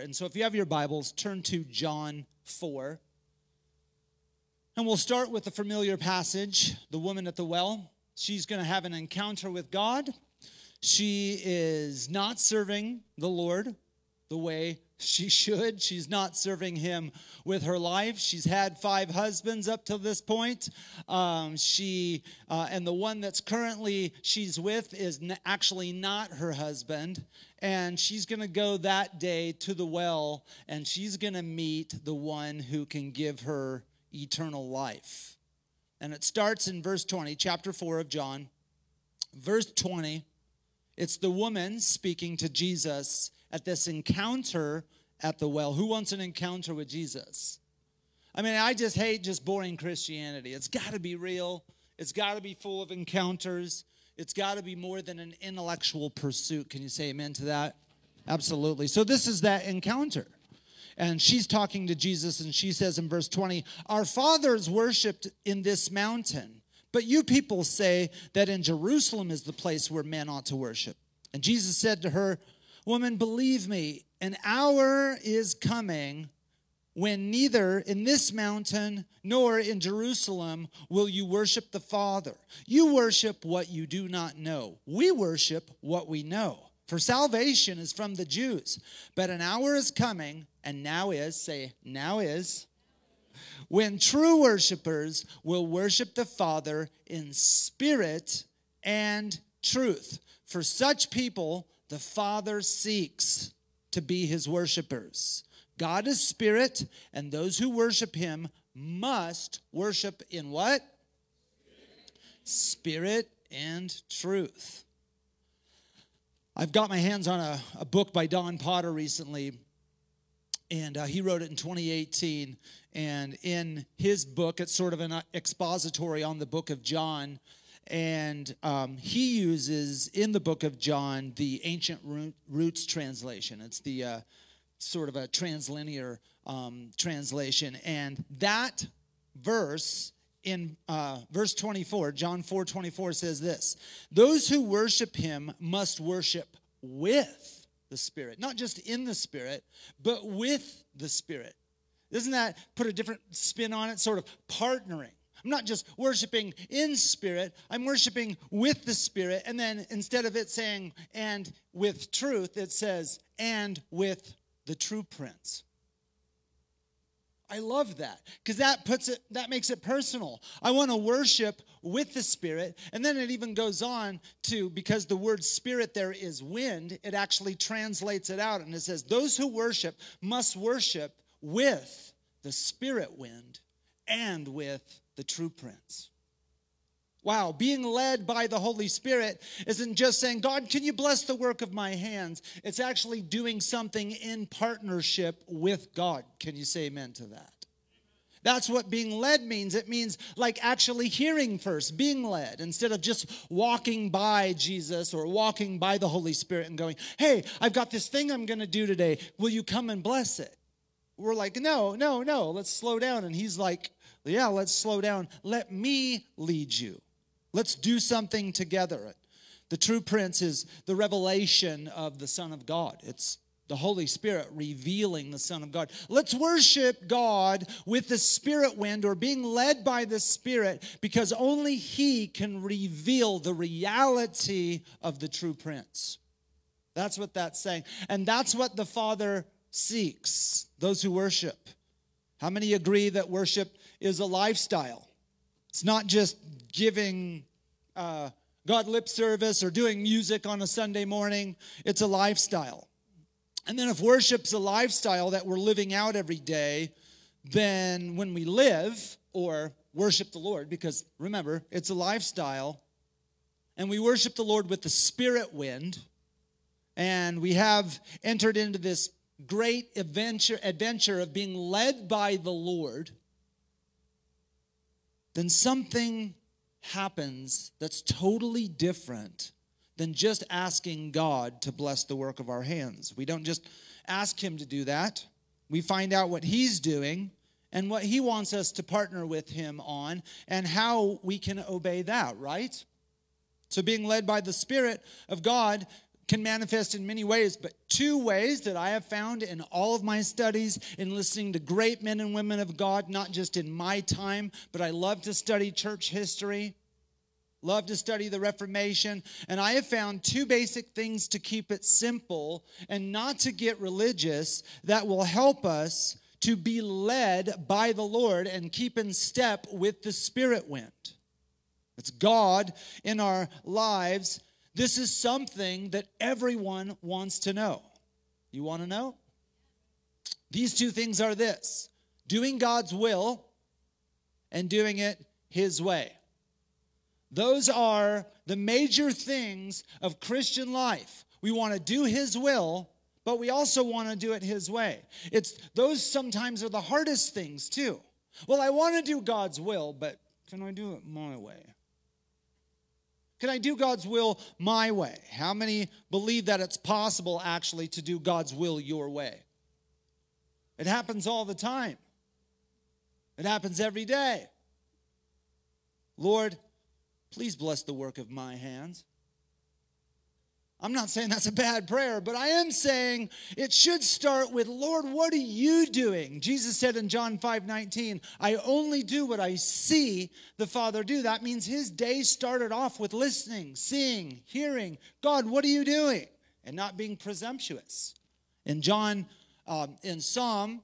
And so if you have your Bibles, turn to John 4. And we'll start with the familiar passage, the woman at the well. She's going to have an encounter with God. She is not serving the Lord the way she should. She's not serving him with her life. She's had 5 husbands up to this point. And the one that's currently she's with is actually not her husband. And she's going to go that day to the well, and she's going to meet the one who can give her eternal life. And it starts in verse 20, chapter 4 of John. Verse 20, it's the woman speaking to Jesus at this encounter at the well. Who wants an encounter with Jesus? I mean, I just hate just boring Christianity. It's got to be real. It's got to be full of encounters. It's got to be more than an intellectual pursuit. Can you say amen to that? Absolutely. So this is that encounter. And she's talking to Jesus, and she says in verse 20, "Our fathers worshipped in this mountain, but you people say that in Jerusalem is the place where men ought to worship." And Jesus said to her, "Woman, believe me, an hour is coming when neither in this mountain nor in Jerusalem will you worship the Father. You worship what you do not know. We worship what we know. For salvation is from the Jews. But an hour is coming, and now is," say, now is, "when true worshipers will worship the Father in spirit and truth. For such people the Father seeks to be his worshipers. God is spirit, and those who worship him must worship in what? Spirit and truth." I've got my hands on a book by Don Potter recently, and he wrote it in 2018. And in his book, it's sort of an expository on the book of John. And he uses, in the book of John, the Ancient Roots translation. It's the sort of a translinear translation. And that verse, in verse 24, John 4:24 says this: "Those who worship him must worship with the Spirit." Not just in the Spirit, but with the Spirit. Doesn't that put a different spin on it? Sort of partnering. I'm not just worshiping in spirit, I'm worshiping with the Spirit. And then instead of it saying, "and with truth," it says, "and with the true Prince." I love that, because that makes it personal. I want to worship with the Spirit. And then it even goes on to, because the word spirit there is wind, it actually translates it out. And it says, those who worship must worship with the Spirit wind and with the true Prince. Wow, being led by the Holy Spirit isn't just saying, "God, can you bless the work of my hands?" It's actually doing something in partnership with God. Can you say amen to that? That's what being led means. It means like actually hearing first, being led, instead of just walking by Jesus or walking by the Holy Spirit and going, "Hey, I've got this thing I'm going to do today. Will you come and bless it?" We're like, no, let's slow down. And he's like, yeah, let's slow down. Let me lead you. Let's do something together. The true Prince is the revelation of the Son of God. It's the Holy Spirit revealing the Son of God. Let's worship God with the Spirit wind, or being led by the Spirit, because only he can reveal the reality of the true Prince. That's what that's saying. And that's what the Father seeks, those who worship. How many agree that worship is a lifestyle? It's not just giving God lip service or doing music on a Sunday morning. It's a lifestyle. And then if worship's a lifestyle that we're living out every day, then when we live or worship the Lord, because remember, it's a lifestyle, and we worship the Lord with the Spirit wind, and we have entered into this great adventure of being led by the Lord, then something happens that's totally different than just asking God to bless the work of our hands. We don't just ask him to do that. We find out what he's doing and what he wants us to partner with him on and how we can obey that, right? So being led by the Spirit of God can manifest in many ways, but two ways that I have found in all of my studies, in listening to great men and women of God, not just in my time, but I love to study church history, love to study the Reformation, and I have found two basic things to keep it simple and not to get religious that will help us to be led by the Lord and keep in step with the Spirit wind. It's God in our lives. This is something that everyone wants to know. You want to know? These two things are this: doing God's will and doing it His way. Those are the major things of Christian life. We want to do His will, but we also want to do it His way. Those sometimes are the hardest things too. Well, I want to do God's will, but can I do it my way? Can I do God's will my way? How many believe that it's possible actually to do God's will your way? It happens all the time. It happens every day. Lord, please bless the work of my hands. I'm not saying that's a bad prayer, but I am saying it should start with, Lord, what are you doing? Jesus said in John 5:19, I only do what I see the Father do. That means his day started off with listening, seeing, hearing. God, what are you doing? And not being presumptuous. In Psalm,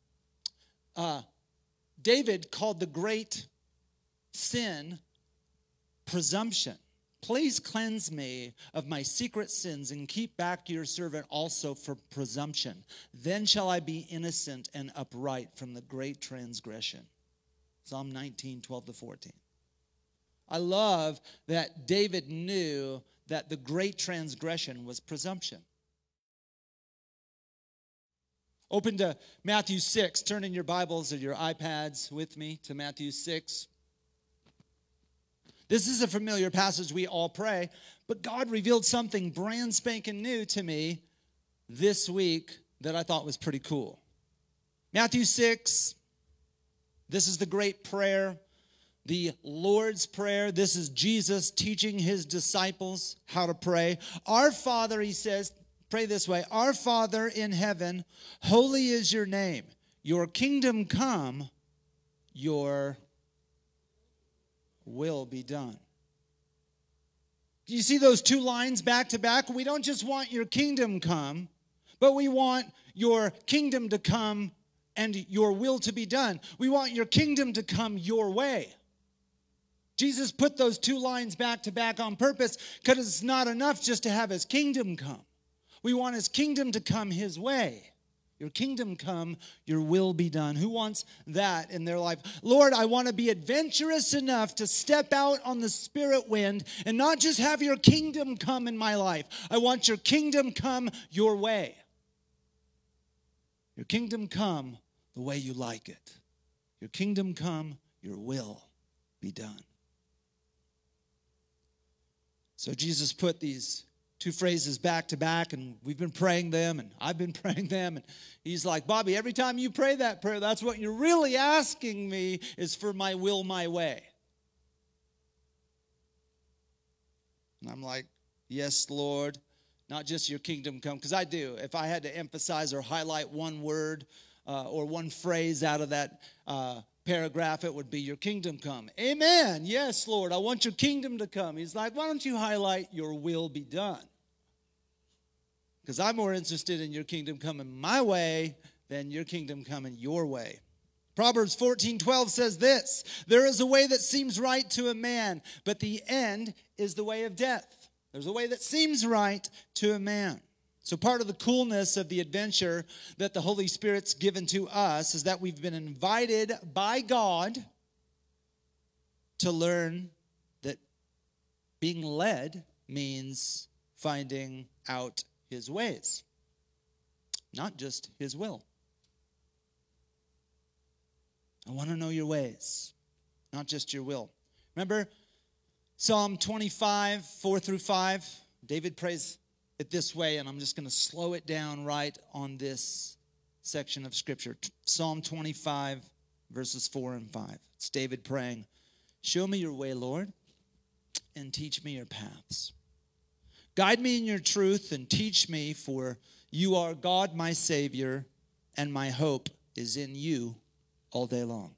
David called the great sin presumption. Please cleanse me of my secret sins and keep back your servant also for presumption. Then shall I be innocent and upright from the great transgression. Psalm 19:12-14. I love that David knew that the great transgression was presumption. Open to Matthew 6. Turn in your Bibles or your iPads with me to Matthew 6. This is a familiar passage we all pray, but God revealed something brand spanking new to me this week that I thought was pretty cool. Matthew 6, this is the great prayer, the Lord's Prayer. This is Jesus teaching his disciples how to pray. Our Father, he says, pray this way, Our Father in heaven, holy is your name. Your kingdom come, your will be done. Do you see those two lines back to back? We don't just want your kingdom come, but we want your kingdom to come and your will to be done. We want your kingdom to come your way. Jesus put those two lines back to back on purpose because it's not enough just to have his kingdom come. We want his kingdom to come his way. Your kingdom come, your will be done. Who wants that in their life? Lord, I want to be adventurous enough to step out on the spirit wind and not just have your kingdom come in my life. I want your kingdom come your way. Your kingdom come the way you like it. Your kingdom come, your will be done. So Jesus put these two phrases back to back, and we've been praying them, and I've been praying them, and he's like, Bobby, every time you pray that prayer, that's what you're really asking me is for my will, my way. And I'm like, yes, Lord, not just your kingdom come, because I do. If I had to emphasize or highlight one word or one phrase out of that paragraph, it would be your kingdom come. Amen. Yes, Lord, I want your kingdom to come. He's like, why don't you highlight your will be done? Because I'm more interested in your kingdom coming my way than your kingdom coming your way. Proverbs 14:12 says this, there is a way that seems right to a man, but the end is the way of death. There's a way that seems right to a man. So part of the coolness of the adventure that the Holy Spirit's given to us is that we've been invited by God to learn that being led means finding out his ways, not just his will. I want to know your ways, not just your will. Remember Psalm 25, 4-5? David prays it this way, and I'm just going to slow it down right on this section of Scripture. Psalm 25, verses 4 and 5. It's David praying, show me your way, Lord, and teach me your paths. Guide me in your truth and teach me, for you are God, my Savior, and my hope is in you all day long.